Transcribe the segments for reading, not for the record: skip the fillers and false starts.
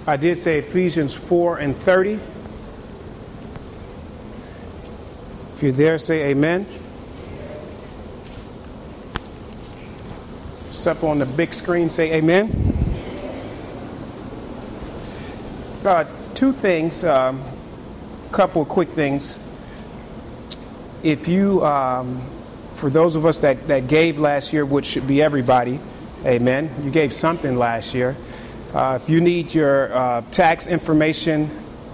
I did say Ephesians 4:30. If you're there, say amen. It's up on the big screen, say amen. Two things, couple of quick things. If you, for those of us that gave last year, which should be everybody, amen, you gave something last year. If you need your tax information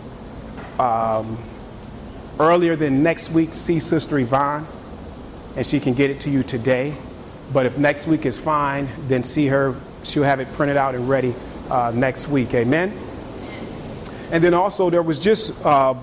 earlier than next week, see Sister Yvonne, and she can get it to you today. But if next week is fine, then see her. She'll have it printed out and ready next week. Amen. And then also there was just a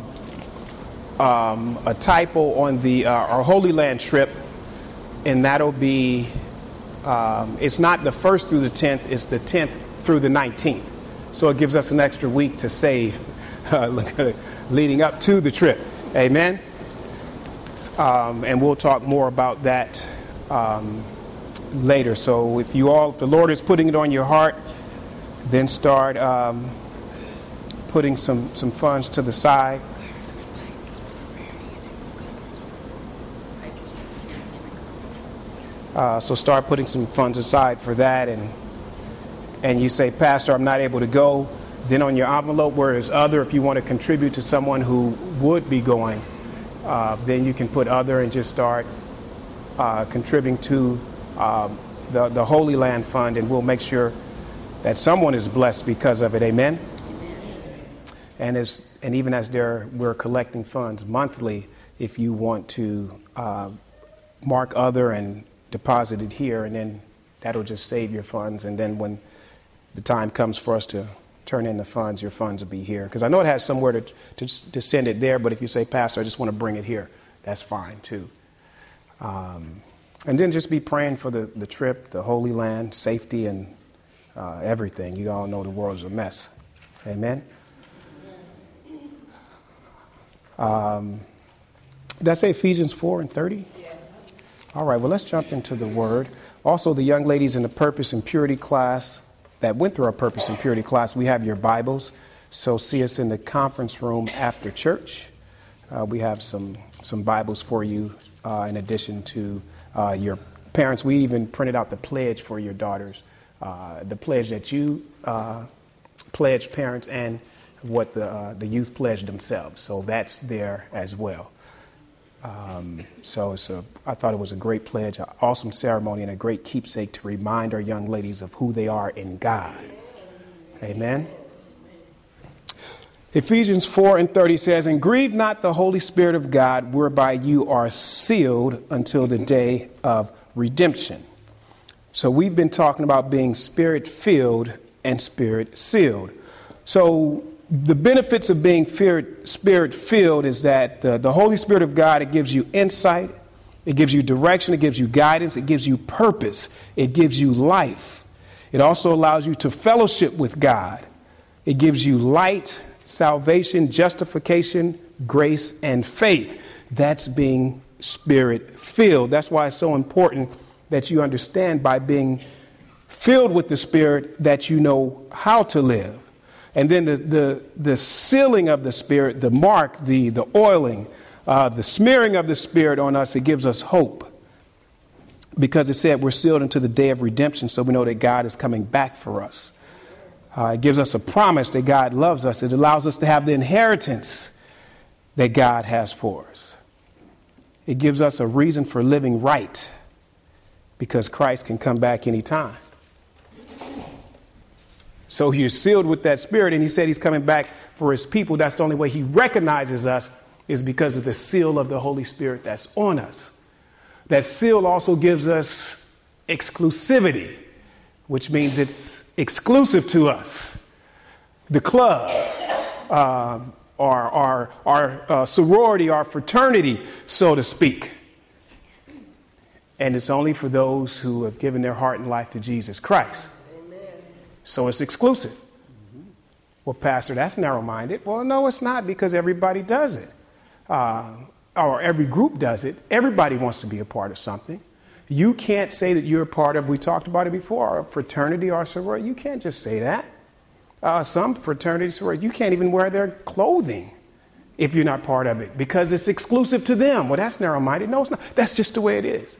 typo on the our Holy Land trip, and that'll be it's not the 1st through the 10th, it's the 10th through the 19th. So it gives us an extra week to save leading up to the trip. Amen. And we'll talk more about that later. So if the Lord is putting it on your heart, then start putting some funds to the side. So start putting some funds aside for that, and you say, Pastor, I'm not able to go. Then on your envelope where there's other, if you want to contribute to someone who would be going, then you can put other and just start contributing to the Holy Land Fund, and we'll make sure that someone is blessed because of it. Amen. And even as we're collecting funds monthly, if you want to mark other and deposit it here, and then that'll just save your funds. And then when the time comes for us to turn in the funds, your funds will be here. Because I know it has somewhere to send it there, but if you say, Pastor, I just want to bring it here, that's fine too. And then just be praying for the trip, the Holy Land, safety, and everything. You all know the world's a mess. Amen. Did I say Ephesians 4:30? Yes. All right, well, let's jump into the Word. Also, the young ladies in the Purpose and Purity class that went through our Purpose and Purity class, we have your Bibles. So see us in the conference room after church. We have some Bibles for you in addition to your parents. We even printed out the pledge for your daughters, the pledge that you pledged parents and what the youth pledged themselves. So that's there as well. So I thought it was a great pledge, an awesome ceremony, and a great keepsake to remind our young ladies of who they are in God. Amen. Ephesians 4:30 says, and grieve not the Holy Spirit of God, whereby you are sealed until the day of redemption. So we've been talking about being spirit-filled and spirit-sealed. So the benefits of being spirit-filled is that the Holy Spirit of God, it gives you insight, it gives you direction, it gives you guidance, it gives you purpose, it gives you life. It also allows you to fellowship with God. It gives you light, salvation, justification, grace, and faith. That's being spirit-filled. That's why it's so important that you understand by being filled with the Spirit that you know how to live. And then the sealing of the Spirit, the mark, the oiling, the smearing of the Spirit on us, it gives us hope. Because it said we're sealed unto the day of redemption, so we know that God is coming back for us. It gives us a promise that God loves us. It allows us to have the inheritance that God has for us. It gives us a reason for living right, because Christ can come back anytime. So you're sealed with that Spirit, and he said he's coming back for his people. That's the only way he recognizes us, is because of the seal of the Holy Spirit that's on us. That seal also gives us exclusivity, which means it's exclusive to us. The club, our sorority, our fraternity, so to speak. And it's only for those who have given their heart and life to Jesus Christ. So it's exclusive. Well, Pastor, that's narrow-minded. Well, no, it's not, because everybody does it. Or every group does it. Everybody wants to be a part of something. You can't say that you're a part of, we talked about it before, a fraternity or a sorority. You can't just say that. Some fraternities, you can't even wear their clothing if you're not part of it because it's exclusive to them. Well, that's narrow-minded. No, it's not. That's just the way it is.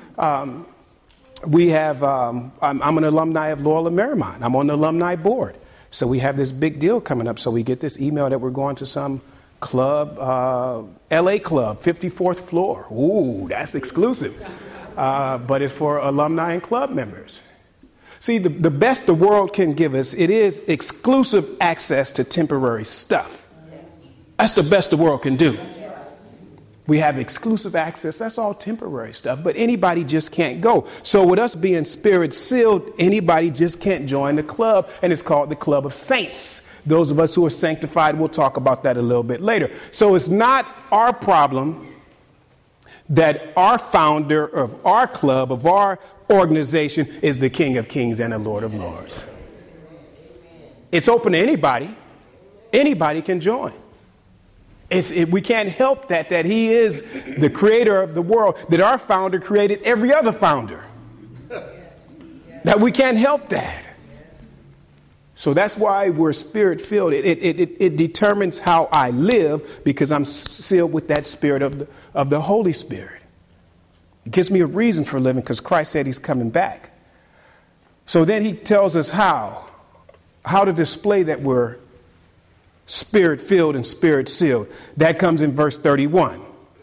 We have, I'm an alumni of Loyola Marymount. I'm on the alumni board. So we have this big deal coming up. So we get this email that we're going to some club, LA club, 54th floor. Ooh, that's exclusive. But it's for alumni and club members. See, the best the world can give us, it is exclusive access to temporary stuff. That's the best the world can do. We have exclusive access. That's all temporary stuff. But anybody just can't go. So with us being spirit sealed, anybody just can't join the club. And it's called the Club of Saints. Those of us who are sanctified, we'll talk about that a little bit later. So it's not our problem that our founder of our club, of our organization, is the King of Kings and the Lord of Lords. It's open to anybody. Anybody can join. We can't help that he is the creator of the world, that our founder created every other founder. That we can't help that. So that's why we're spirit filled. It determines how I live because I'm sealed with that spirit of the Holy Spirit. It gives me a reason for living because Christ said he's coming back. So then he tells us how to display that we're spirit filled and spirit sealed. That comes in verse 31.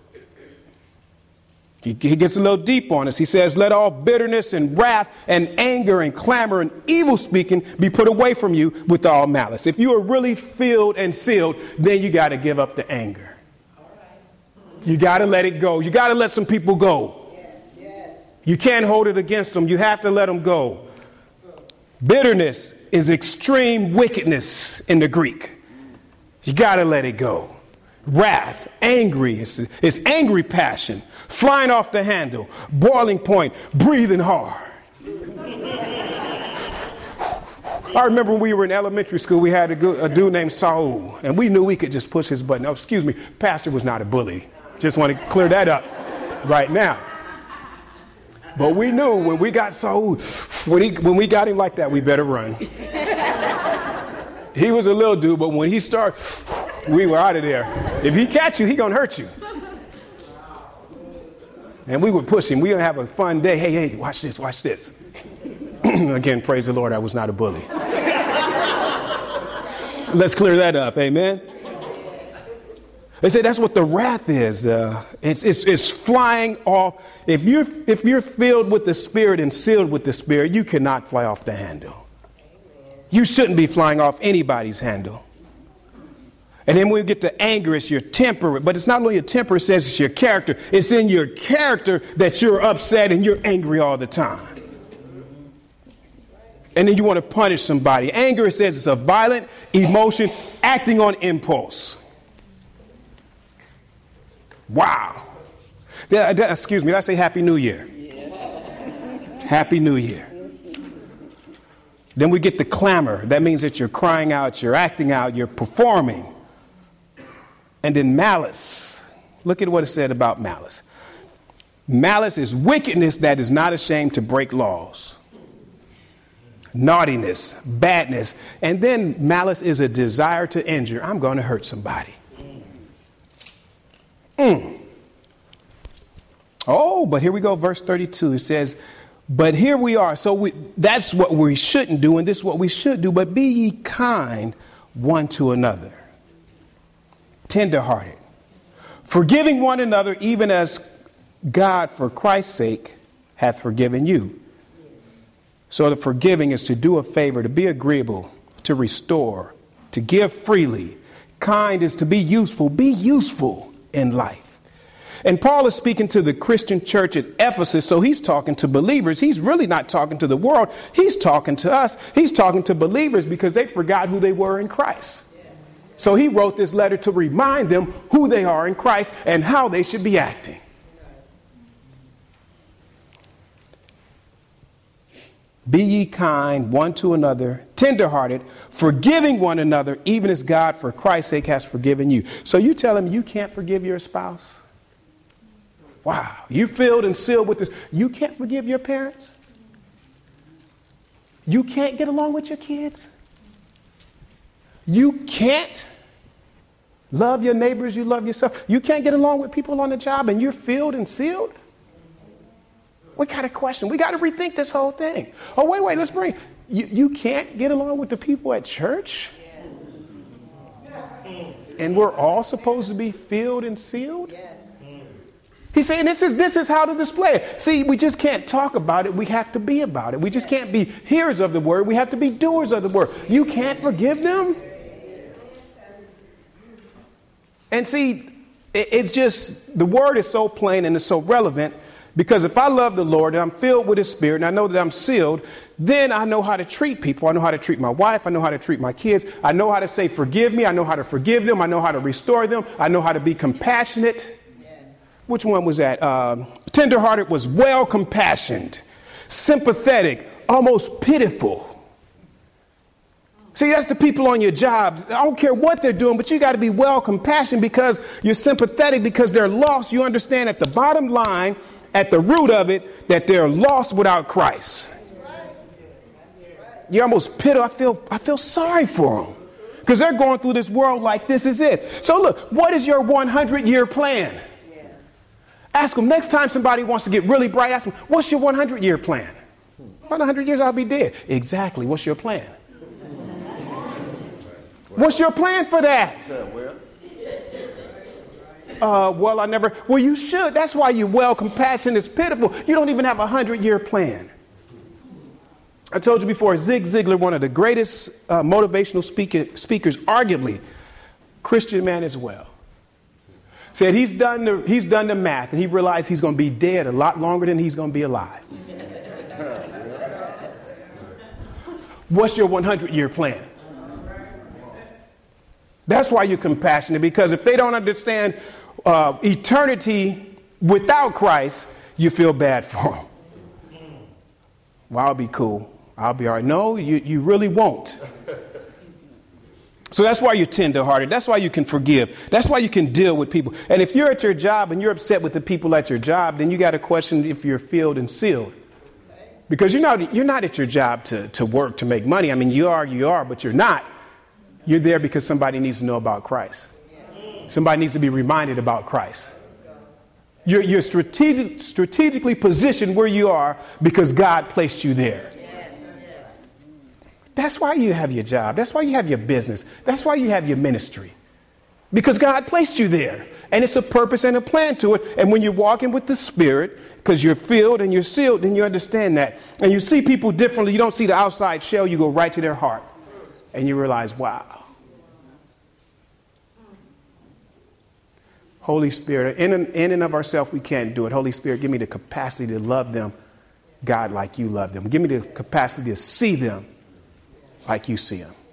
He gets a little deep on us. He says, let all bitterness and wrath and anger and clamor and evil speaking be put away from you with all malice. If you are really filled and sealed, then you got to give up the anger. You got to let it go. You got to let some people go. You can't hold it against them. You have to let them go. Bitterness is extreme wickedness in the Greek. You got to let it go. Wrath, angry, it's angry passion, flying off the handle, boiling point, breathing hard. I remember when we were in elementary school, we had a dude named Saul, and we knew we could just push his button. Oh, excuse me, Pastor was not a bully. Just want to clear that up right now. But we knew when we got Saul, when we got him like that, we better run. He was a little dude, but when he started, we were out of there. If he catch you, he gonna hurt you. And we would push him. We would have a fun day. Hey, watch this, watch this. Again, praise the Lord, I was not a bully. Let's clear that up, amen? They say that's what the wrath is. It's flying off. If you're filled with the Spirit and sealed with the Spirit, you cannot fly off the handle. You shouldn't be flying off anybody's handle. And then when we get to anger, it's your temper. But it's not only your temper, it says it's your character. It's in your character that you're upset and you're angry all the time. And then you want to punish somebody. Anger, it says it's a violent emotion acting on impulse. Wow. Excuse me, did I say Happy New Year? Yes. Happy New Year. Then we get the clamor. That means that you're crying out, you're acting out, you're performing. And then malice. Look at what it said about malice. Malice is wickedness that is not ashamed to break laws. Naughtiness, badness. And then malice is a desire to injure. I'm going to hurt somebody. Oh, but here we go. Verse 32. It says, but here we are. So that's what we shouldn't do. And this is what we should do. But be ye kind one to another. Tenderhearted. Forgiving one another, even as God, for Christ's sake, hath forgiven you. So the forgiving is to do a favor, to be agreeable, to restore, to give freely. Kind is to be useful. Be useful in life. And Paul is speaking to the Christian church at Ephesus, so he's talking to believers. He's really not talking to the world. He's talking to us. He's talking to believers because they forgot who they were in Christ. So he wrote this letter to remind them who they are in Christ and how they should be acting. Be ye kind one to another, tenderhearted, forgiving one another, even as God, for Christ's sake, has forgiven you. So you tell him you can't forgive your spouse? Wow, you filled and sealed with this. You can't forgive your parents? You can't get along with your kids? You can't love your neighbors, you love yourself. You can't get along with people on the job and you're filled and sealed? We got a question. We got to rethink this whole thing. Oh, wait, let's bring. You can't get along with the people at church? And we're all supposed to be filled and sealed? He's saying this is how to display it. See, we just can't talk about it. We have to be about it. We just can't be hearers of the word. We have to be doers of the word. You can't forgive them? And see, it's just, the word is so plain and it's so relevant, because if I love the Lord and I'm filled with his spirit and I know that I'm sealed, then I know how to treat people. I know how to treat my wife. I know how to treat my kids. I know how to say, forgive me. I know how to forgive them. I know how to restore them. I know how to be compassionate. Yes. Which one was that? Tenderhearted was well compassioned, sympathetic, almost pitiful. See, that's the people on your jobs. I don't care what they're doing, but you got to be well compassionate because you're sympathetic, because they're lost. You understand at the bottom line, at the root of it, that they're lost without Christ. You're almost pitiful. I feel sorry for them because they're going through this world like this is it. So look, what is your 100-year plan? Ask them next time somebody wants to get really bright. Ask them, what's your 100-year plan? About 100 years, I'll be dead. Exactly. What's your plan? What's your plan for that? Well, you should. That's why you're well compassionate is pitiful. You don't even have a 100-year plan. I told you before, Zig Ziglar, one of the greatest motivational speakers, arguably, Christian man as well, said he's done the math and he realized he's going to be dead a lot longer than he's going to be alive. What's your 100-year plan? That's why you're compassionate, because if they don't understand eternity without Christ, you feel bad for them. Well, I'll be cool. I'll be all right. No, you really won't. So that's why you're tenderhearted. That's why you can forgive. That's why you can deal with people. And if you're at your job and you're upset with the people at your job, then you got to question if you're filled and sealed. Because you're not at your job to work, to make money. I mean, you are, but you're not. You're there because somebody needs to know about Christ. Somebody needs to be reminded about Christ. You're strategically positioned where you are because God placed you there. That's why you have your job. That's why you have your business. That's why you have your ministry. Because God placed you there. And it's a purpose and a plan to it. And when you're walking with the Spirit, because you're filled and you're sealed, then you understand that. And you see people differently. You don't see the outside shell. You go right to their heart. And you realize, wow. Holy Spirit, in and of ourselves, we can't do it. Holy Spirit, give me the capacity to love them, God, like you love them. Give me the capacity to see them like you see them.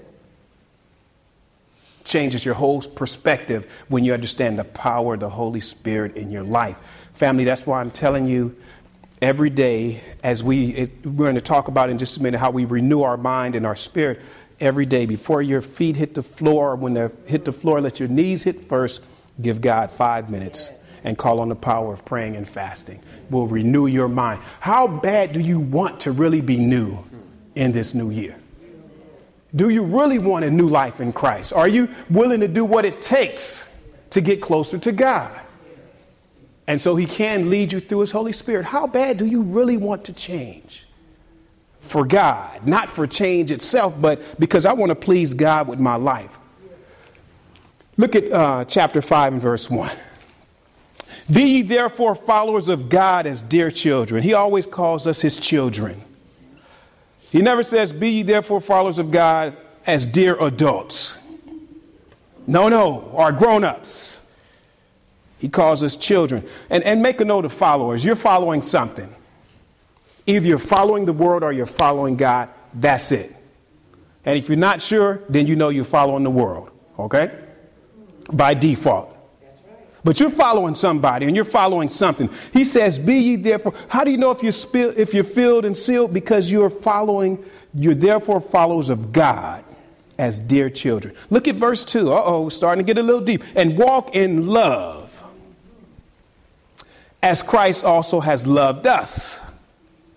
Changes your whole perspective when you understand the power of the Holy Spirit in your life. Family, that's why I'm telling you every day, as we're going to talk about in just a minute how we renew our mind and our spirit every day. Before your feet hit the floor, when they hit the floor, let your knees hit first. Give God 5 minutes and call on the power of praying and fasting. Will renew your mind. How bad do you want to really be new in this new year? Do you really want a new life in Christ? Are you willing to do what it takes to get closer to God? And so he can lead you through his Holy Spirit. How bad do you really want to change? For God, not for change itself, but because I want to please God with my life. Look at chapter 5 and verse 1. Be ye therefore followers of God as dear children. He always calls us his children. He never says, be ye therefore followers of God as dear adults. No, or grown-ups. He calls us children. And make a note of followers. You're following something. Either you're following the word or you're following God. That's it. And if you're not sure, then you know you're following the world. Okay? By default. But you're following somebody and you're following something. He says, be ye therefore. How do you know if you're filled and sealed? Because you're therefore followers of God as dear children. Look at verse 2. We're starting to get a little deep. And walk in love as Christ also has loved us.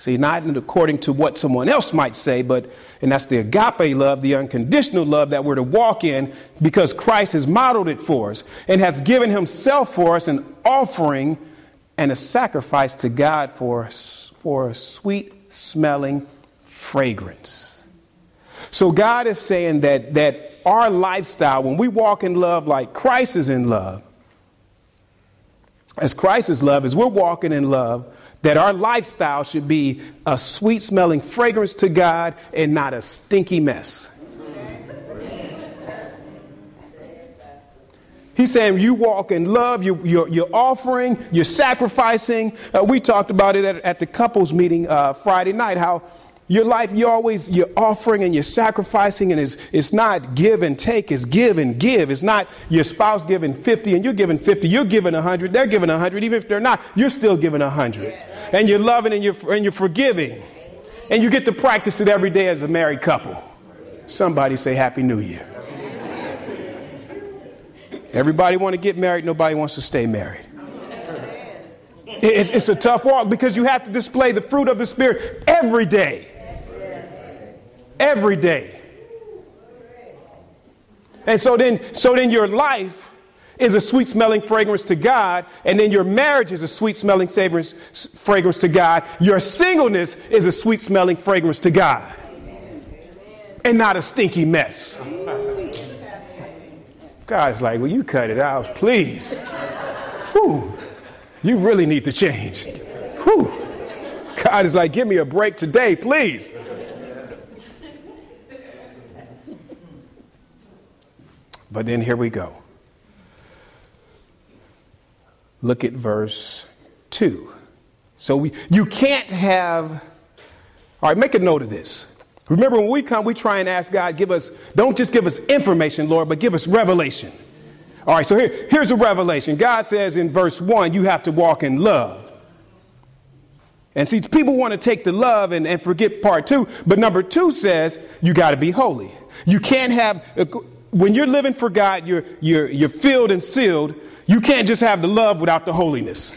See, not according to what someone else might say, and that's the agape love, the unconditional love that we're to walk in because Christ has modeled it for us and has given himself for us, an offering and a sacrifice to God for a sweet smelling fragrance. So God is saying that our lifestyle, when we walk in love like Christ is in love, as Christ is love, as we're walking in love, that our lifestyle should be a sweet smelling fragrance to God and not a stinky mess. He's saying you walk in love, you're offering, you're sacrificing. We talked about it at the couples meeting Friday night, how your life, you're offering and you're sacrificing, and it's not give and take, it's give and give. It's not your spouse giving 50 and you're giving 50, you're giving 100, they're giving 100. Even if they're not, you're still giving 100. And you're loving and you're forgiving. And you get to practice it every day as a married couple. Somebody say Happy New Year. Everybody want to get married, nobody wants to stay married. It's a tough walk because you have to display the fruit of the Spirit every day. Every day. And so then your life is a sweet smelling fragrance to God, and then your marriage is a sweet smelling fragrance to God. Your singleness is a sweet smelling fragrance to God. And not a stinky mess. God's like, will you cut it out, please? Whew. You really need to change. Whew. God is like, give me a break today, please. But then here we go. Look at verse 2. So you can't have, all right, make a note of this. Remember, when we come, we try and ask God, don't just give us information, Lord, but give us revelation. All right, so here's a revelation. God says in verse 1, you have to walk in love. And see, people want to take the love and forget part 2. But number 2 says you got to be holy. You can't have, when you're living for God, you're filled and sealed. You can't just have the love without the holiness.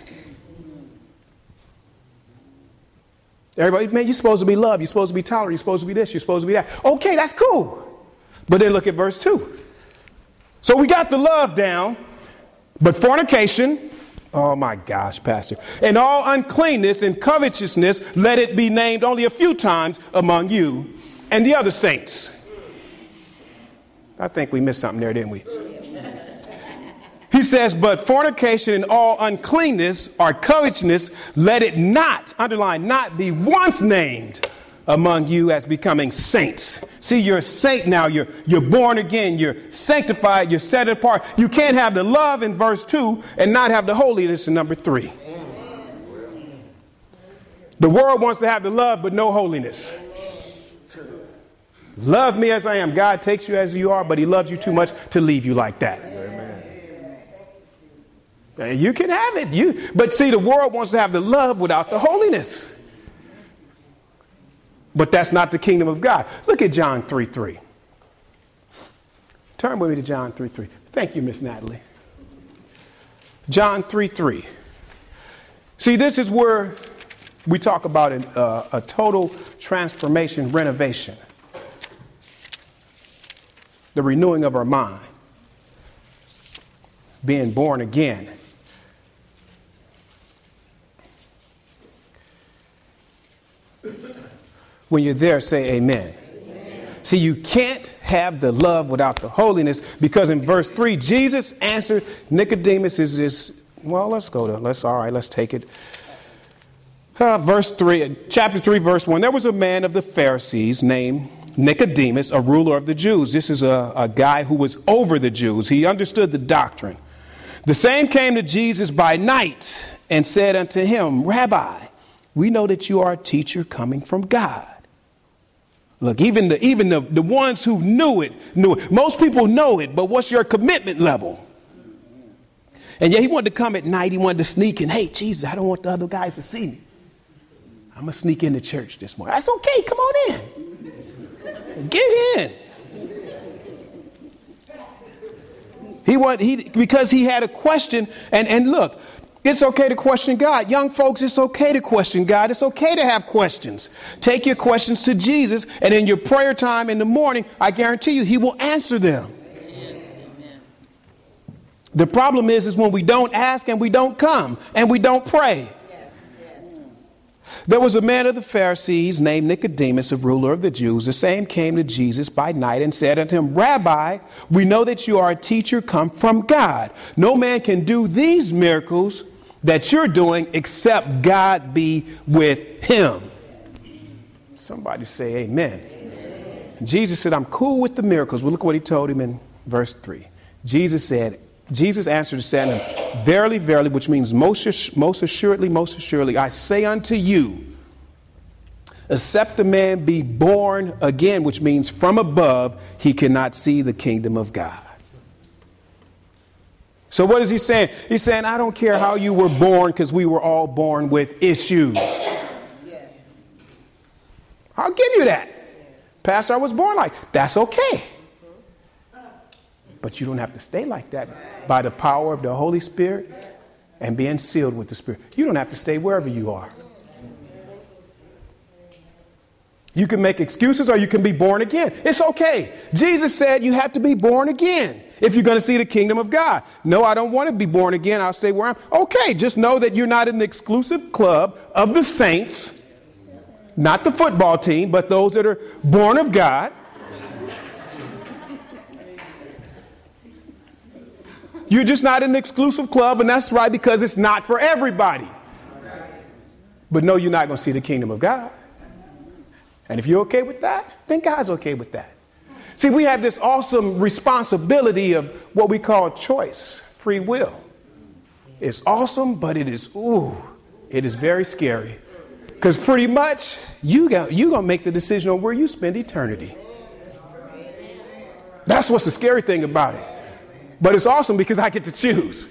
Everybody, man, you're supposed to be loved. You're supposed to be tolerant. You're supposed to be this. You're supposed to be that. Okay, that's cool. But then look at verse 2. So we got the love down, but fornication, oh my gosh, Pastor, and all uncleanness and covetousness, let it be named only a few times among you and the other saints. I think we missed something there, didn't we? He says, but fornication and all uncleanness or covetousness, let it not, underline, not be once named among you as becoming saints. See, you're a saint now. You're born again. You're sanctified. You're set apart. You can't have the love in verse 2 and not have the holiness in number 3. The world wants to have the love, but no holiness. Love me as I am. God takes you as you are, but he loves you too much to leave you like that. You can have it. But see, the world wants to have the love without the holiness. But that's not the kingdom of God. Look at John 3:3. Turn with me to John 3:3. Thank you, Miss Natalie. John 3:3. See, this is where we talk about a total transformation, renovation. The renewing of our mind. Being born again. When you're there, say amen. Amen. See, you can't have the love without the holiness, because in verse 3, Jesus answered Nicodemus is this. Well, let's take it. Verse 3, chapter 3, verse 1. There was a man of the Pharisees named Nicodemus, a ruler of the Jews. This is a guy who was over the Jews. He understood the doctrine. The same came to Jesus by night and said unto him, Rabbi, we know that you are a teacher coming from God. Look, even the ones who knew it. Most people know it, but what's your commitment level? And yeah, he wanted to come at night. He wanted to sneak in. Hey, Jesus, I don't want the other guys to see me. I'm going to sneak into church this morning. That's okay. Come on in. Get in. Because he had a question. And look, It's okay to question God. Young folks, it's okay to question God. It's okay to have questions. Take your questions to Jesus, and in your prayer time in the morning, I guarantee you, he will answer them. Amen. The problem is when we don't ask and we don't come and we don't pray. There was a man of the Pharisees named Nicodemus, a ruler of the Jews. The same came to Jesus by night and said unto him, Rabbi, we know that you are a teacher come from God. No man can do these miracles that you're doing except God be with him. Somebody say amen. Amen. Jesus said, I'm cool with the miracles. Well, look what he told him in verse 3. Jesus answered and said unto him, Verily, verily, which means most assuredly, I say unto you, except a man be born again, which means from above, he cannot see the kingdom of God. So what is he saying? He's saying, I don't care how you were born, because we were all born with issues. Yes. I'll give you that. Yes. Pastor, I was born like, that's okay. But you don't have to stay like that by the power of the Holy Spirit and being sealed with the Spirit. You don't have to stay wherever you are. You can make excuses or you can be born again. It's okay. Jesus said you have to be born again if you're going to see the kingdom of God. No, I don't want to be born again. I'll stay where I'm. Okay, just know that you're not in the exclusive club of the saints, not the football team, but those that are born of God. You're just not in the exclusive club, and that's right, because it's not for everybody. But no, you're not going to see the kingdom of God. And if you're okay with that, then God's okay with that. See, we have this awesome responsibility of what we call choice, free will. It's awesome, but it is very scary. Because pretty much you're going to make the decision on where you spend eternity. That's what's the scary thing about it. But it's awesome because I get to choose.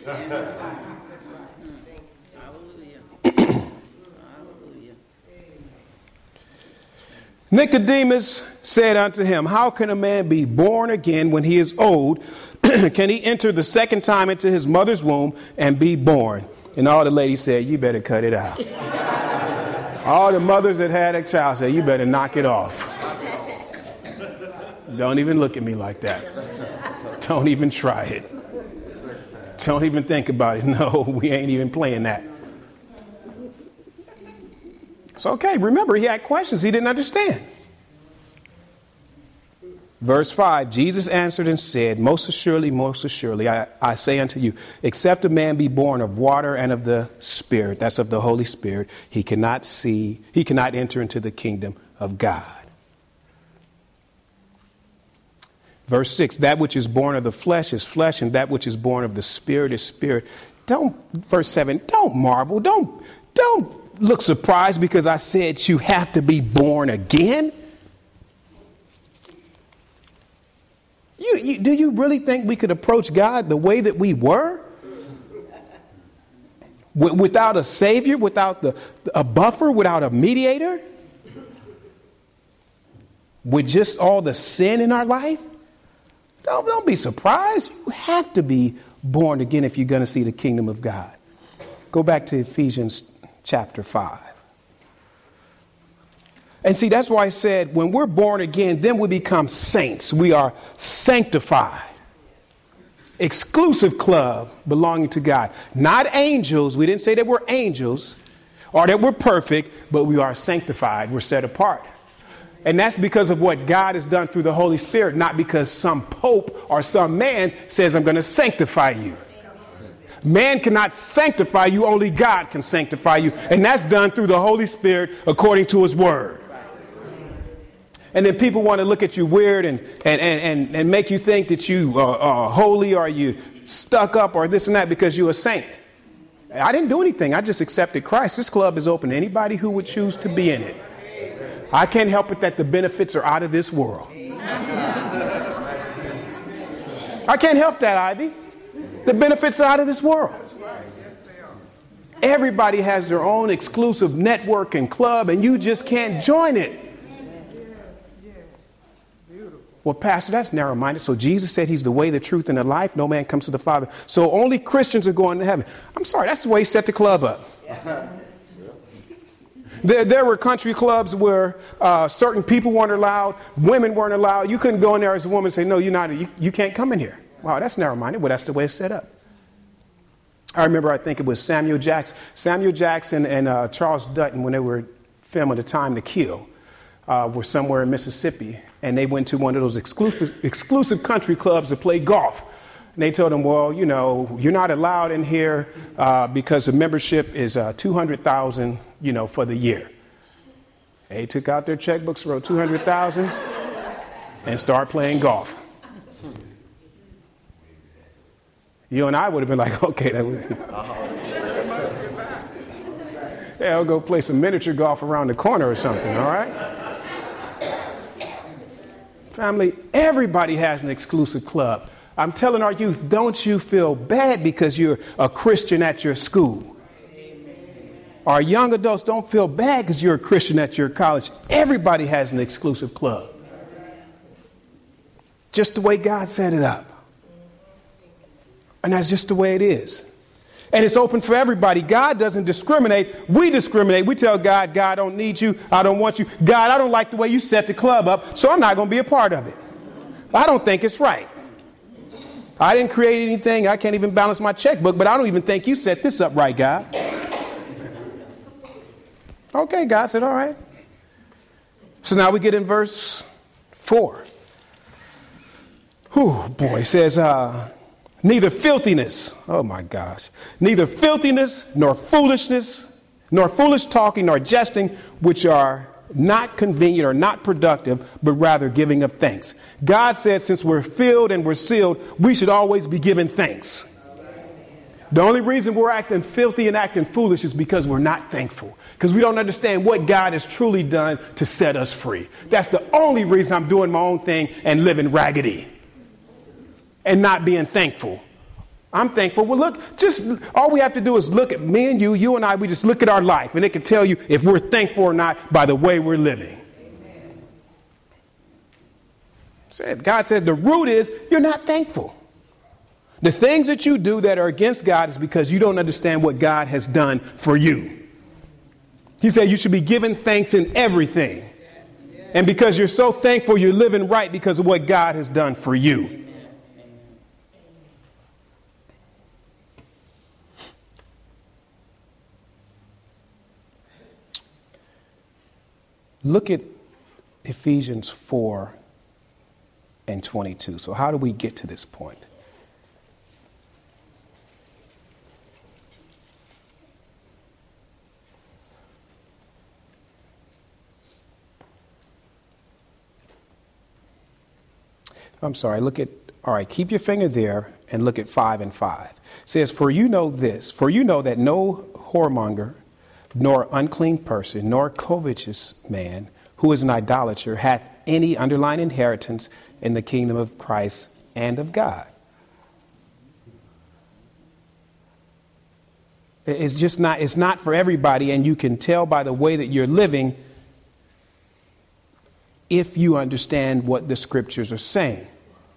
Nicodemus said unto him, How can a man be born again when he is old? Can he enter the second time into his mother's womb and be born? And all the ladies said, you better cut it out. All the mothers that had a child said, you better knock it off. Don't even look at me like that. Don't even try it. Don't even think about it. No, we ain't even playing that. It's okay. Remember, he had questions he didn't understand. Verse 5, Jesus answered and said, most assuredly, I say unto you, except a man be born of water and of the Spirit, that's of the Holy Spirit, he cannot enter into the kingdom of God. Verse 6, that which is born of the flesh is flesh, and that which is born of the Spirit is spirit. Verse 7, don't marvel, don't look surprised because I said you have to be born again. Do you really think we could approach God the way that we were? Without a savior, without a buffer, without a mediator? With just all the sin in our life? Don't be surprised. You have to be born again if you're going to see the kingdom of God. Go back to Ephesians chapter 5. And see, that's why I said when we're born again, then we become saints. We are sanctified. Exclusive club belonging to God. Not angels. We didn't say that we're angels or that we're perfect, but we are sanctified. We're set apart. And that's because of what God has done through the Holy Spirit, not because some pope or some man says, I'm going to sanctify you. Man cannot sanctify you. Only God can sanctify you. And that's done through the Holy Spirit according to his word. And then people want to look at you weird and make you think that you are holy or you stuck up or this and that because you're a saint. I didn't do anything. I just accepted Christ. This club is open to anybody who would choose to be in it. I can't help it that the benefits are out of this world. I can't help that, Ivy. The benefits are out of this world. Everybody has their own exclusive network and club, and you just can't join it. Well, Pastor, that's narrow-minded. So Jesus said he's the way, the truth, and the life. No man comes to the Father. So only Christians are going to heaven. I'm sorry, that's the way he set the club up. There were country clubs where certain people weren't allowed, women weren't allowed. You couldn't go in there as a woman and say, no, you're not, you can't come in here. Wow, that's narrow-minded. Well, that's the way it's set up. I remember, I think it was Samuel Jackson and Charles Dutton, when they were filming The Time to Kill, were somewhere in Mississippi, and they went to one of those exclusive country clubs to play golf. And they told them, well, you know, you're not allowed in here because the membership is $200,000, you know, for the year. They took out their checkbooks, wrote $200,000, and started playing golf. You and I would have been like, okay, yeah, I'll go play some miniature golf around the corner or something, all right? Family, everybody has an exclusive club. I'm telling our youth, don't you feel bad because you're a Christian at your school. Our young adults, don't feel bad because you're a Christian at your college. Everybody has an exclusive club. Just the way God set it up. And that's just the way it is. And it's open for everybody. God doesn't discriminate. We discriminate. We tell God, God, I don't need you. I don't want you. God, I don't like the way you set the club up, so I'm not going to be a part of it. I don't think it's right. I didn't create anything. I can't even balance my checkbook, but I don't even think you set this up right, God. Okay, God said, all right. So now we get in verse 4. Whew, boy, it says, neither filthiness, oh my gosh, neither filthiness, nor foolishness, nor foolish talking, nor jesting, which are not convenient or not productive, but rather giving of thanks. God said, since we're filled and we're sealed, we should always be giving thanks. The only reason we're acting filthy and acting foolish is because we're not thankful, because we don't understand what God has truly done to set us free. That's the only reason I'm doing my own thing and living raggedy and not being thankful. I'm thankful. Well, look, just all we have to do is look at me and you and I. We just look at our life, and it can tell you if we're thankful or not by the way we're living. God said the root is you're not thankful. The things that you do that are against God is because you don't understand what God has done for you. He said you should be giving thanks in everything. And because you're so thankful, you're living right because of what God has done for you. Look at Ephesians 4 and 22. So how do we get to this point? I'm sorry, keep your finger there and look at 5 and 5. It says, for you know that no whoremonger, nor unclean person, nor covetous man, who is an idolater, hath any underlying inheritance in the kingdom of Christ and of God. It's not for everybody, and you can tell by the way that you're living if you understand what the scriptures are saying.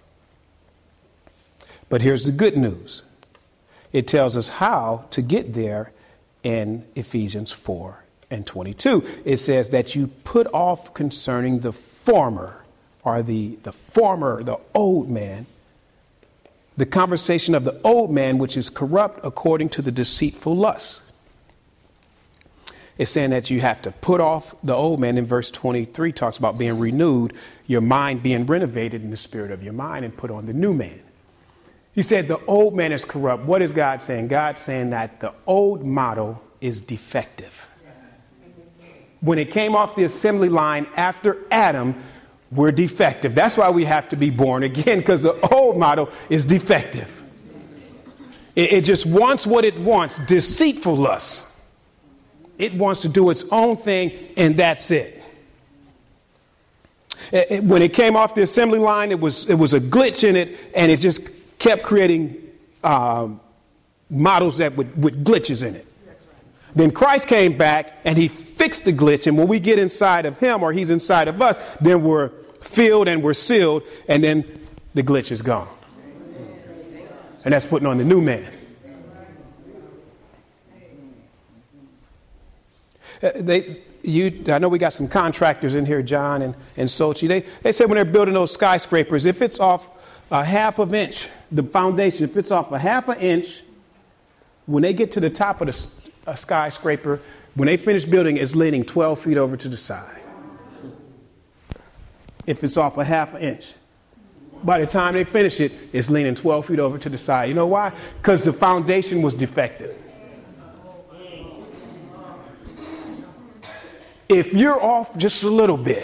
But here's the good news. It tells us how to get there in Ephesians 4 and 22. It says that you put off concerning the former, or the old man, the conversation of the old man, which is corrupt according to the deceitful lust. It's saying that you have to put off the old man. In verse 23 talks about being renewed, your mind being renovated in the spirit of your mind, and put on the new man. He said the old man is corrupt. What is God saying? God's saying that the old model is defective. When it came off the assembly line after Adam, we're defective. That's why we have to be born again, because the old model is defective. It just wants what it wants, deceitful lust. It wants to do its own thing, and that's it. When it came off the assembly line, it was a glitch in it, and it just kept creating models that with glitches in it. Then Christ came back and he fixed the glitch. And when we get inside of him, or he's inside of us, then we're filled and we're sealed, and then the glitch is gone. And that's putting on the new man. I know we got some contractors in here, John and Sochi. They said when they're building those skyscrapers, if it's off a half of an inch, the foundation, if it's off a half an inch, when they get to the top of the skyscraper, when they finish building, it's leaning 12 feet over to the side. If it's off a half an inch. By the time they finish it, it's leaning 12 feet over to the side. You know why? Because the foundation was defective. If you're off just a little bit,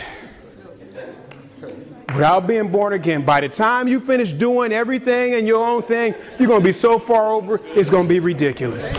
without being born again, by the time you finish doing everything and your own thing, you're going to be so far over, it's going to be ridiculous.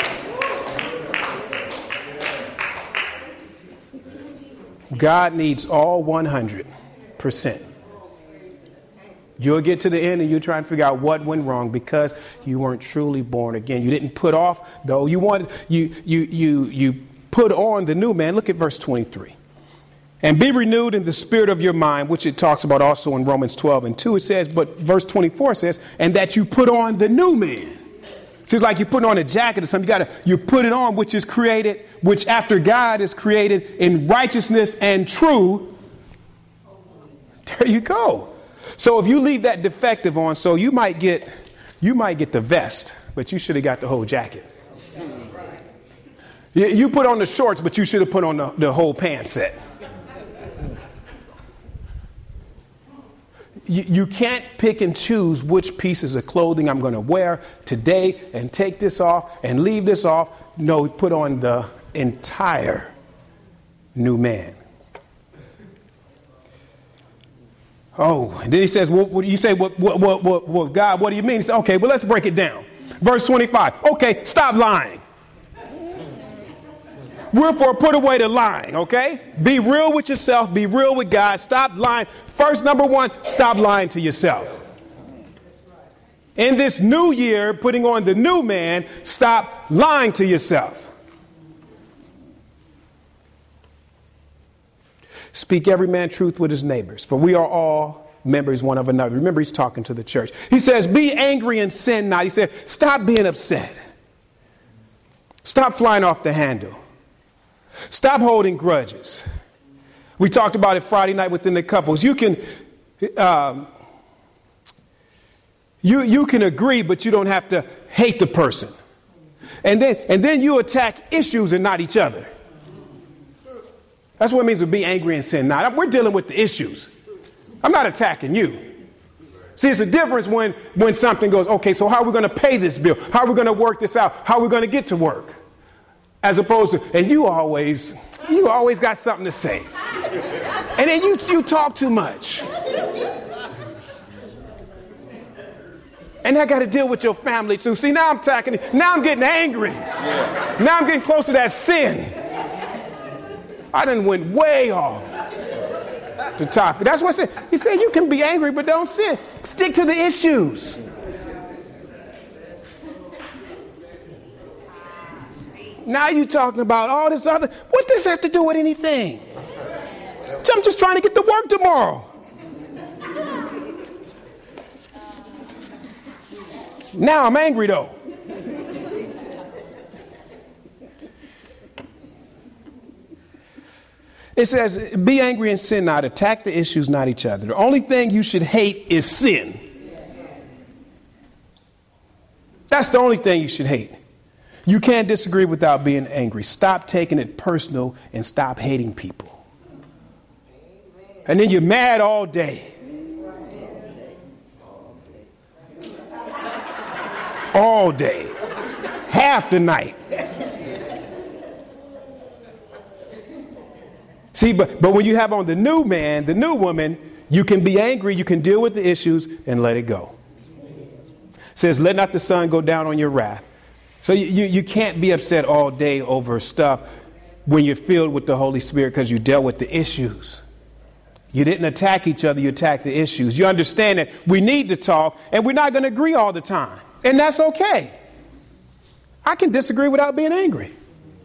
God needs all 100%. You'll get to the end and you'll try and figure out what went wrong because you weren't truly born again. You didn't put off, though. You put on the new man. Look at verse 23. And be renewed in the spirit of your mind, which it talks about also in Romans 12:2. It says, but verse 24 says, and that you put on the new man. It's like you put on a jacket or something. You put it on, which is created, which after God is created in righteousness and true. There you go. So if you leave that defective on, so you might get the vest, but you should have got the whole jacket. You put on the shorts, but you should have put on the whole pant set. You can't pick and choose which pieces of clothing I'm going to wear today and take this off and leave this off. No, put on the entire new man. Oh, and then he says, well, you say, what, God, what do you mean? He said, okay, well, let's break it down. Verse 25. Okay, stop lying. Wherefore, put away the lying, okay? Be real with yourself. Be real with God. Stop lying. First, number one, stop lying to yourself. In this new year, putting on the new man, stop lying to yourself. Speak every man truth with his neighbors, for we are all members one of another. Remember, he's talking to the church. He says, be angry and sin not. He said, stop being upset. Stop flying off the handle. Stop holding grudges. We talked about it Friday night within the couples. You can you can agree, but you don't have to hate the person. And then you attack issues and not each other. That's what it means to be angry and sin not. We're dealing with the issues. I'm not attacking you. See, it's a difference when something goes, okay, so how are we going to pay this bill? How are we going to work this out? How are we going to get to work? As opposed to, and you always got something to say. And then you talk too much. And I got to deal with your family too. See, now I'm attacking. Now I'm getting angry. Yeah. Now I'm getting close to that sin. I done went way off the topic. That's what I said. He said you can be angry, but don't sin. Stick to the issues. Now you're talking about all this other. What does that have to do with anything? I'm just trying to get to work tomorrow. Now I'm angry though. It says, be angry and sin not. Attack the issues, not each other. The only thing you should hate is sin. That's the only thing you should hate. You can't disagree without being angry. Stop taking it personal and stop hating people. And then you're mad all day. All day. Half the night. See, but when you have on the new man, the new woman, you can be angry, you can deal with the issues and let it go. It says, let not the sun go down on your wrath. So you can't be upset all day over stuff when you're filled with the Holy Spirit because you dealt with the issues. You didn't attack each other, you attacked the issues. You understand that we need to talk and we're not going to agree all the time. And that's okay. I can disagree without being angry.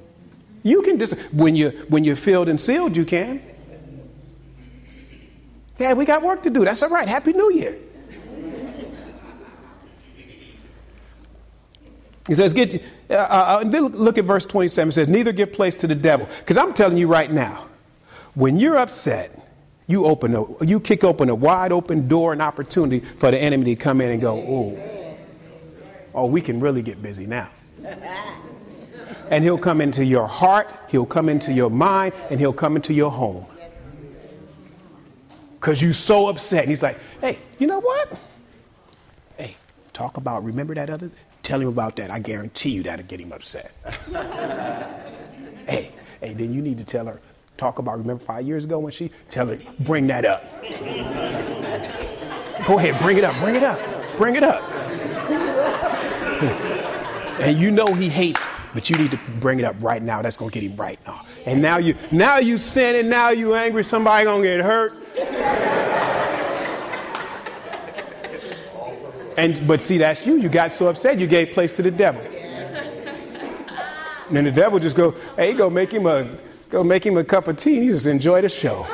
You can when you're filled and sealed, you can. Yeah, we got work to do. That's all right. Happy New Year. He says, look at verse 27. It says, neither give place to the devil. Because I'm telling you right now, when you're upset, you kick open a wide open door and opportunity for the enemy to come in and go, oh, we can really get busy now. And he'll come into your heart, he'll come into your mind, and he'll come into your home. Because you're so upset. And he's like, hey, you know what? Hey, remember that other? Tell him about that. I guarantee you that'll get him upset. hey, then you need to tell her, remember 5 years ago when tell her, bring that up. Go ahead, bring it up. And you know he hates, but you need to bring it up right now. That's going to get him right now. And now you sin and now you angry. Somebody going to get hurt. But see, that's you. You got so upset, you gave place to the devil. And then the devil just go make him a cup of tea and you just enjoy the show.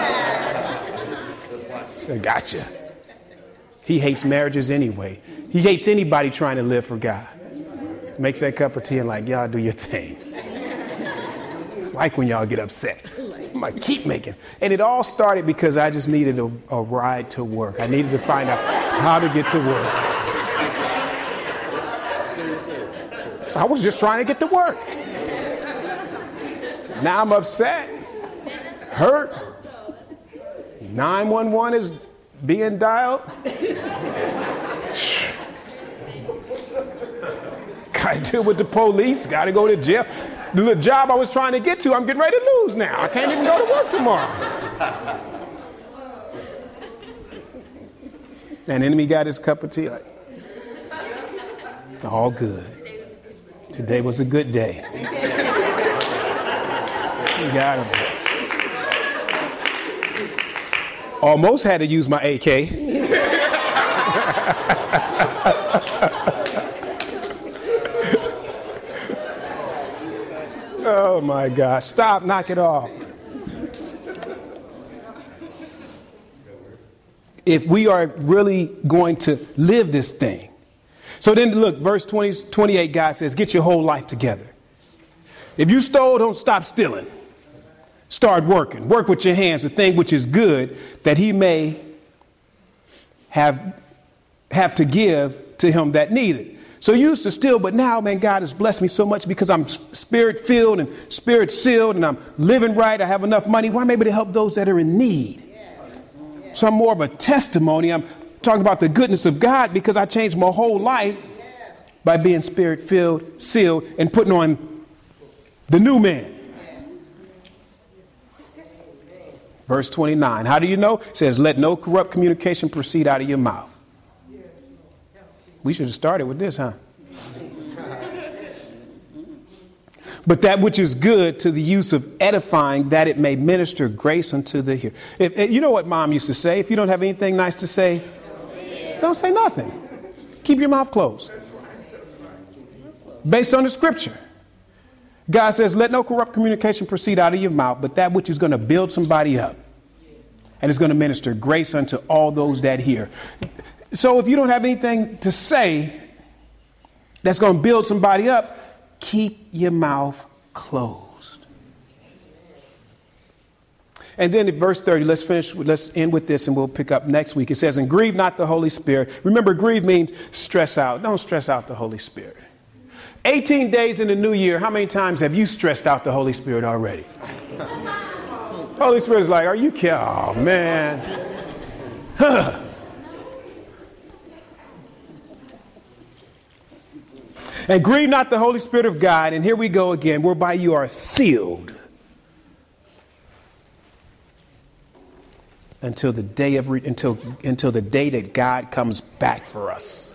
Gotcha. He hates marriages anyway. He hates anybody trying to live for God. Makes that cup of tea and like, y'all do your thing. Like when y'all get upset. I'm like, keep making. And it all started because I just needed a ride to work. I needed to find out how to get to work. So I was just trying to get to work. Now I'm upset, hurt. 911 is being dialed. Got to deal with the police, got to go to jail. The job I was trying to get to, I'm getting ready to lose now. I can't even go to work tomorrow. And the enemy got his cup of tea. Like, all good. Today was a good day. You got him. Almost had to use my AK. Oh my God. Stop, knock it off. If we are really going to live this thing. So then look, verse 28, God says, get your whole life together. If you stole, don't stop stealing. Start working. Work with your hands, the thing which is good, that he may have to give to him that needed. So you used to steal, but now, man, God has blessed me so much because I'm spirit-filled and spirit-sealed and I'm living right. I have enough money where I'm able to help those that are in need. So I'm more of a testimony. I'm talking about the goodness of God because I changed my whole life by being spirit-filled, sealed, and putting on the new man. Verse 29. How do you know? It says, let no corrupt communication proceed out of your mouth. We should have started with this, huh? But that which is good to the use of edifying, that it may minister grace unto the hearer. You know what Mom used to say? If you don't have anything nice to say, don't say nothing. Keep your mouth closed. Based on the scripture. God says, let no corrupt communication proceed out of your mouth, but that which is going to build somebody up. And it's going to minister grace unto all those that hear. So if you don't have anything to say that's going to build somebody up, keep your mouth closed. And then in verse 30, let's end with this and we'll pick up next week. It says, and grieve not the Holy Spirit. Remember, grieve means stress out. Don't stress out the Holy Spirit. 18 days in the new year, how many times have you stressed out the Holy Spirit already? Holy Spirit is like, are you kidding? Oh, man. And grieve not the Holy Spirit of God. And here we go again, whereby you are sealed until the day until the day that God comes back for us.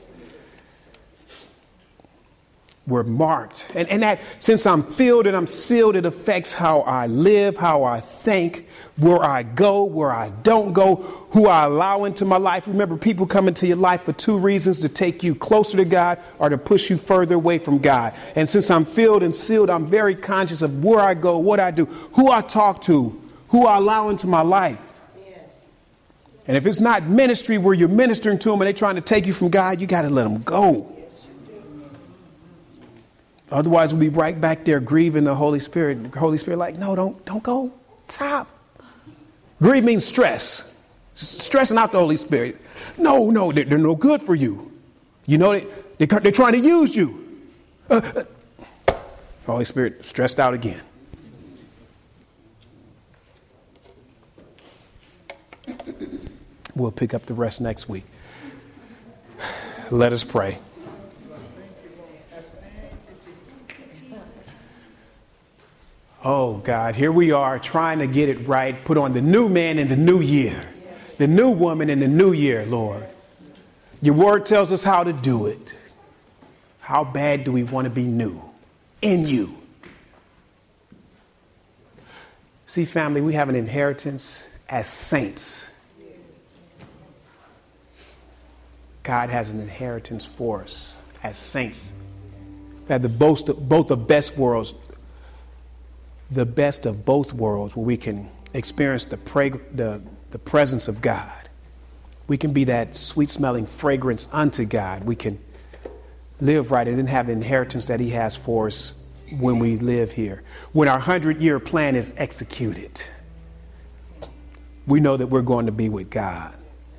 We're marked. And that since I'm filled and I'm sealed, it affects how I live, how I think, where I go, where I don't go, who I allow into my life. Remember, people come into your life for two reasons: to take you closer to God or to push you further away from God. And since I'm filled and sealed, I'm very conscious of where I go, what I do, who I talk to, who I allow into my life. Yes. And if it's not ministry where you're ministering to them and they're trying to take you from God, you got to let them go. Otherwise, we'll be right back there grieving the Holy Spirit. The Holy Spirit like, no, don't go. Stop. Grieve means stress. Stressing out the Holy Spirit. No, they're no good for you. You know, they're trying to use you. Holy Spirit stressed out again. We'll pick up the rest next week. Let us pray. Oh, God, here we are trying to get it right. Put on the new man in the new year. The new woman in the new year, Lord. Your word tells us how to do it. How bad do we want to be new in you? See, family, we have an inheritance as saints. God has an inheritance for us as saints. We have both the best worlds, the best of both worlds, where we can experience the presence of God. We can be that sweet-smelling fragrance unto God. We can live right and then have the inheritance that he has for us when we live here. When our 100-year plan is executed, we know that we're going to be with God.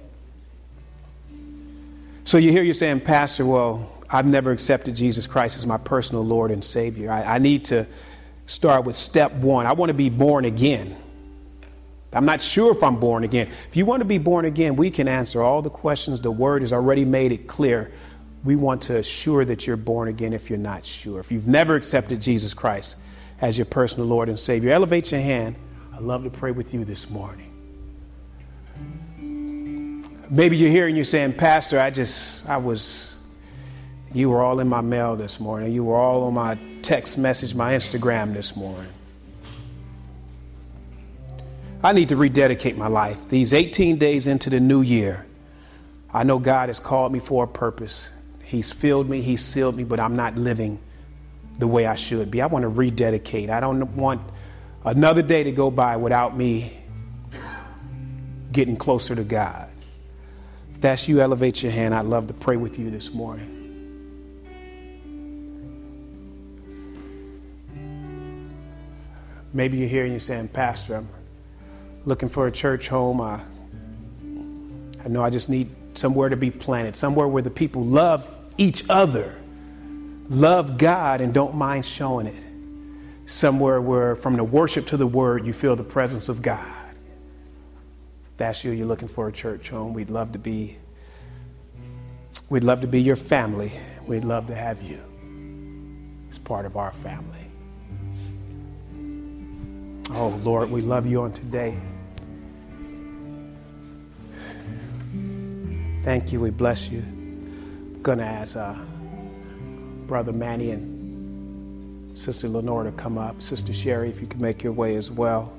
So you're saying, Pastor, well, I've never accepted Jesus Christ as my personal Lord and Savior. I need to start with step one. I want to be born again. I'm not sure if I'm born again. If you want to be born again, we can answer all the questions. The word has already made it clear. We want to assure that you're born again if you're not sure. If you've never accepted Jesus Christ as your personal Lord and Savior, elevate your hand. I'd love to pray with you this morning. Maybe you're here and you're saying, Pastor, you were all in my mail this morning. You were all on my text message, my Instagram this morning. I need to rededicate my life. These 18 days into the new year, I know God has called me for a purpose. He's filled me, he's sealed me, but I'm not living the way I should be. I want to rededicate. I don't want another day to go by without me getting closer to God. If that's you, elevate your hand. I'd love to pray with you this morning. Maybe you're here and you're saying, Pastor, I'm looking for a church home. I know I just need somewhere to be planted, somewhere where the people love each other, love God, and don't mind showing it. Somewhere where from the worship to the word, you feel the presence of God. If that's you're looking for a church home, we'd love to be your family. We'd love to have you as part of our family. Oh, Lord, we love you on today. Thank you. We bless you. I'm going to ask Brother Manny and Sister Lenore to come up. Sister Sherry, if you could make your way as well.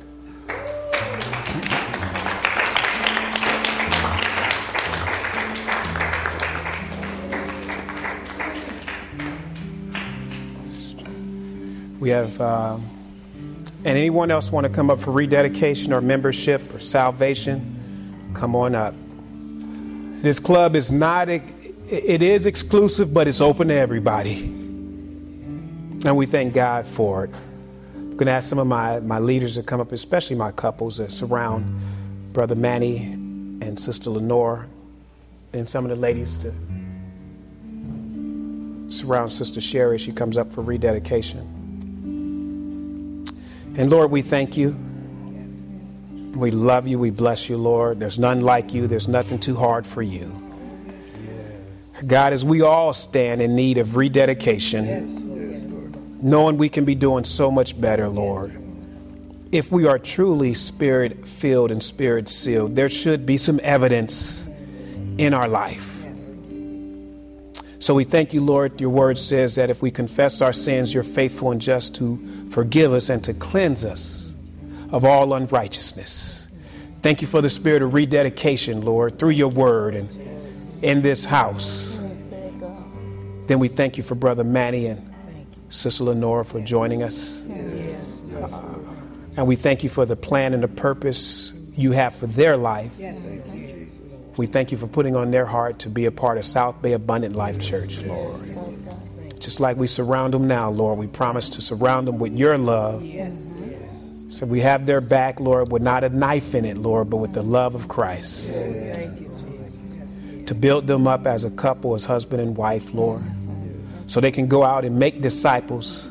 We have... and anyone else want to come up for rededication or membership or salvation, come on up. This club is it is exclusive, but it's open to everybody. And we thank God for it. I'm going to ask some of my leaders to come up, especially my couples that surround Brother Manny and Sister Lenore, and some of the ladies to surround Sister Sherry as she comes up for rededication. And Lord, we thank you. We love you. We bless you, Lord. There's none like you. There's nothing too hard for you. God, as we all stand in need of rededication, knowing we can be doing so much better, Lord. If we are truly spirit-filled and spirit-sealed, there should be some evidence in our life. So we thank you, Lord. Your word says that if we confess our sins, you're faithful and just to forgive us and to cleanse us of all unrighteousness. Thank you for the spirit of rededication, Lord, through your word and in this house. Then we thank you for Brother Manny and Sister Lenore for joining us. And we thank you for the plan and the purpose you have for their life. We thank you for putting on their heart to be a part of South Bay Abundant Life Church, Lord. Just like we surround them now, Lord, we promise to surround them with your love. So we have their back, Lord, with not a knife in it, Lord, but with the love of Christ. To build them up as a couple, as husband and wife, Lord, so they can go out and make disciples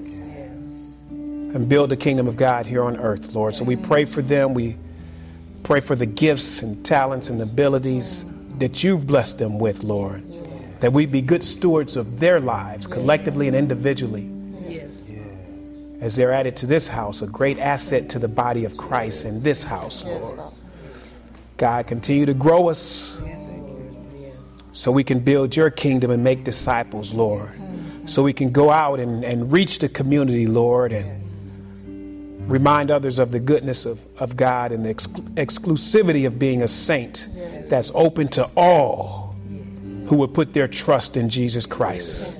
and build the kingdom of God here on earth, Lord. So we pray for them. We pray for the gifts and talents and abilities that you've blessed them with, Lord, that we be good stewards of their lives, collectively and individually, as they're added to this house, a great asset to the body of Christ in this house, Lord. God, continue to grow us so we can build your kingdom and make disciples, Lord, so we can go out and reach the community, Lord, and remind others of the goodness of God and the exclusivity of being a saint that's open to all who would put their trust in Jesus Christ.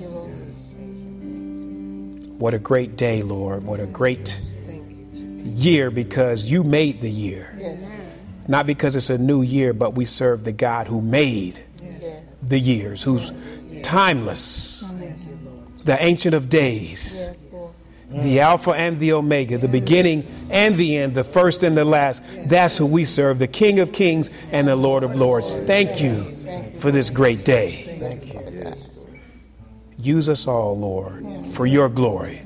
What a great day, Lord. What a great year, because you made the year. Not because it's a new year, but we serve the God who made the years, who's timeless, the Ancient of Days, the Alpha and the Omega, the beginning and the end, the first and the last. That's who we serve, the King of Kings and the Lord of Lords. Thank you for this great day. Use us all, Lord, for your glory.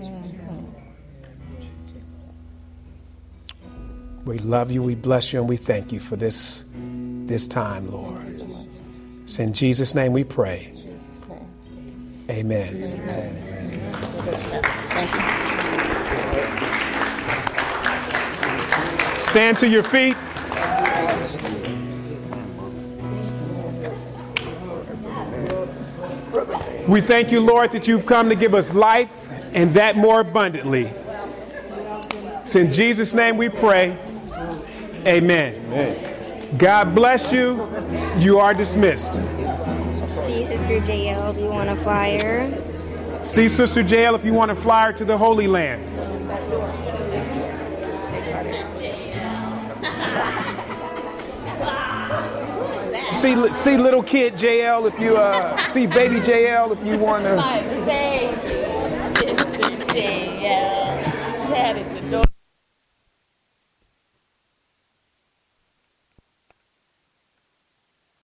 We love you, we bless you, and we thank you for this time, Lord. It's in Jesus' name we pray. Amen. Amen. Thank you. Stand to your feet. We thank you, Lord, that you've come to give us life and that more abundantly. It's in Jesus' name we pray. Amen. Amen. God bless you. You are dismissed. See Sister JL if you want a flyer. See Sister JL if you want a flyer to the Holy Land. See little kid JL if you see baby JL if you want to. My baby, Sister JL. That is